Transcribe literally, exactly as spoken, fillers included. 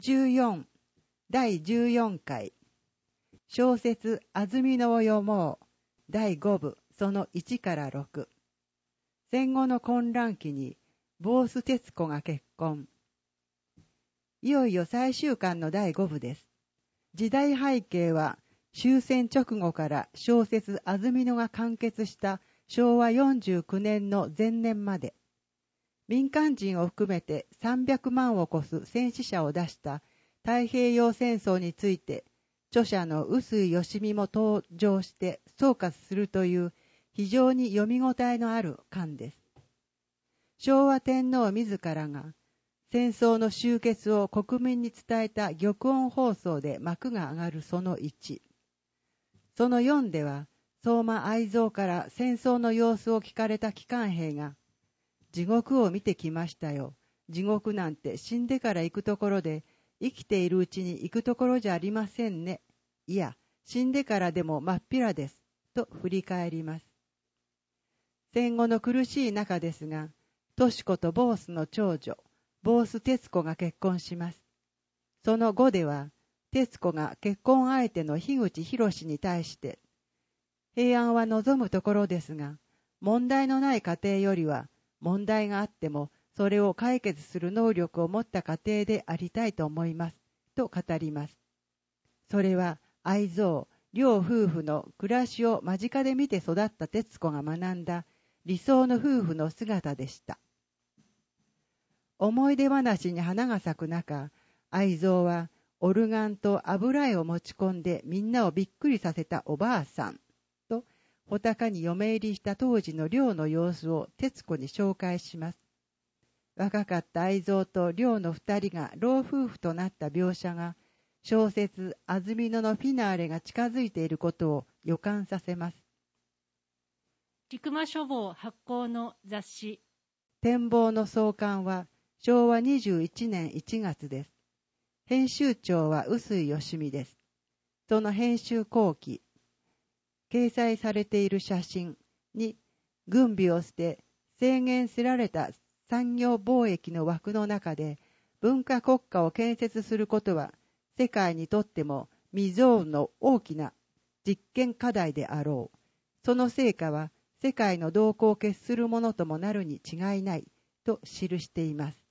じゅうよんだいじゅうよんかい小説安曇野を読もうだいごぶそのいちからろく。戦後の混乱期にボーステツコが結婚。いよいよ最終巻のだいごぶです。時代背景は終戦直後から小説安曇野が完結したしょうわよんじゅうきゅうねんの前年まで、民間人を含めてさんびゃくまんを超す戦死者を出した太平洋戦争について、著者の臼井義美も登場して総括するという非常に読み応えのある巻です。昭和天皇自らが戦争の終結を国民に伝えた玉音放送で幕が上がるそのいち。そのよんでは、相馬愛蔵から戦争の様子を聞かれた機関兵が、地獄を見てきましたよ。地獄なんて死んでから行くところで、生きているうちに行くところじゃありませんね。いや、死んでからでも真っ平です。と振り返ります。戦後の苦しい中ですが、とし子とボースの長女、ボーステ子が結婚します。その後では、テ子が結婚相手の樋口博に対して、平安は望むところですが、問題のない家庭よりは、問題があっても、それを解決する能力を持った家庭でありたいと思います、と語ります。それは、愛蔵、両夫婦の暮らしを間近で見て育った徹子が学んだ理想の夫婦の姿でした。思い出話に花が咲く中、愛蔵はオルガンと油絵を持ち込んでみんなをびっくりさせたおばあさんと、穂高に嫁入りした当時の寮の様子を徹子に紹介します。若かった愛蔵と寮の二人が老夫婦となった描写が、小説安曇野のフィナーレが近づいていることを予感させます。 菊間書房発行の雑誌展望の創刊はしょうわにじゅういちねんいちがつです。編集長は臼井義美です。その編集後期、掲載されている写真に軍備を捨て制限せられた産業貿易の枠の中で文化国家を建設することは世界にとっても未曾有の大きな実験課題であろう。その成果は世界の動向を決するものともなるに違いないと記しています。